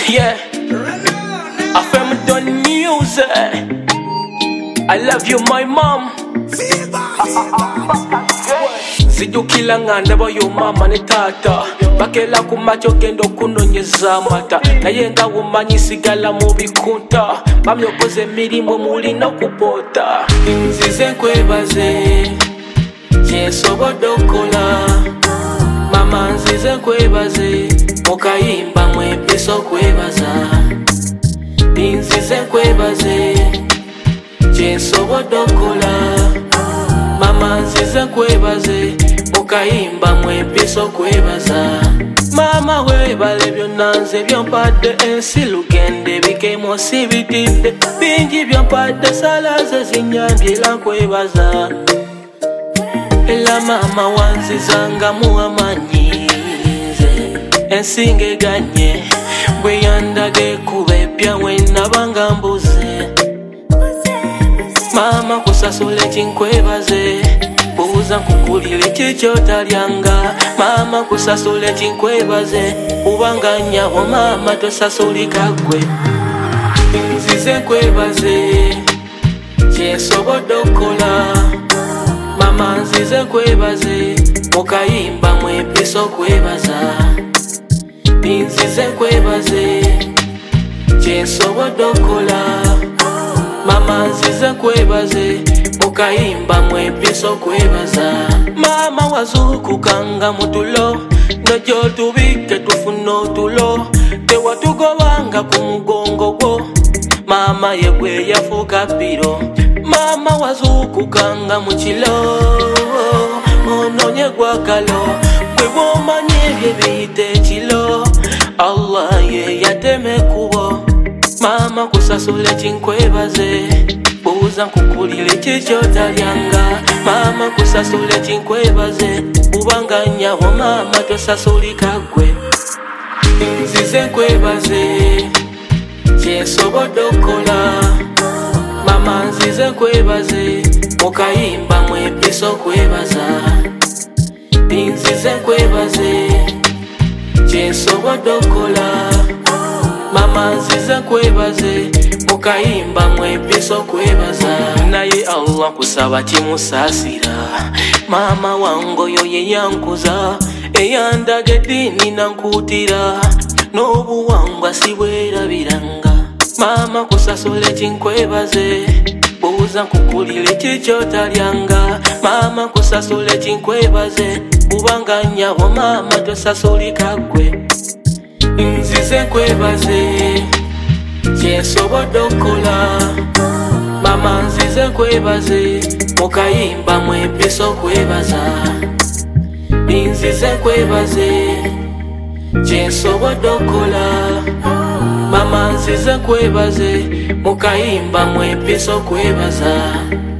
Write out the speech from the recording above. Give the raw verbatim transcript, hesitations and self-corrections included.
Yeah, I feel me done music. I love you, my mom. Zijukila ngande boyo mama ne tata bakela ku macho gendo kunonyeza mata naye nga wumanyi sigala mu bikunta bamyokoze mirimo muli no kupota nzize nkwebaze kyensobodokola mama nzize nkwebaze mukayimba mwepiso kwebaza nzize nkwebaze kyensobodokola mama nzize nkwebaze mukayimba mwepiso kwebaza mama webale byonna nze byompadde ensi lugende bikemo sibitidde bingi byompadde salaze zinyambira nkwebaza era mama wanzizanga muwamanyi nze ensinge ganye bwe yandage kuba epya wenabanga mbuze mama kusasule chinkwebaze buuza nkukulire kikyotalyanga mama kusasule chinkwebaze ubanganyawo mama tosasulika gwe nzize nkwebaze kyensobodokola mama nzize nkwebaze mukayimba mwepiso kwebaza nzize nkwebaze kyensobodokola mama nzize nkwebaze mukayimba mwepiso kwebaza mama wazukukanga mutulo nojo tubike tufuna otulo tewatugobanga ku mugongo gwo mama yegwe yafuuka piro mama wazukukanga mukilo ononye gwakalo gwe bwomanyi ebye biyite ekilo Allah ye yateme kubo mama kusasule chinkwebaze buuza nkukulire kikyotalyanga mama kusasule chinkwebaze ubanganyawo mama tosasulika gwe nzize nkwebaze kyensobodokola mama nzize nkwebaze mukayimba mwepiso kwebaza nzize nkwebaze kyensobodokola mama nzize nkwebaze mukayimba mwepiso kwebaza naye Allah kusaba kimusasira mama wangoyo ye yankuza eyandaga eddiini nankutira n'obuwangwa sibwerabiranga mama kusasule chinkwebaze buuza nkukulire kikyotalyanga mama kusasule chinkwebaze ubanganyawo mama tosasulika gwe nzize nkwebaze kyensobodokola mama nzize nkwebaze mukayimba mwepiso kwebaza nzize nkwebaze kyensobodokola mama nzize nkwebaze mukayimba mwepiso kwebaza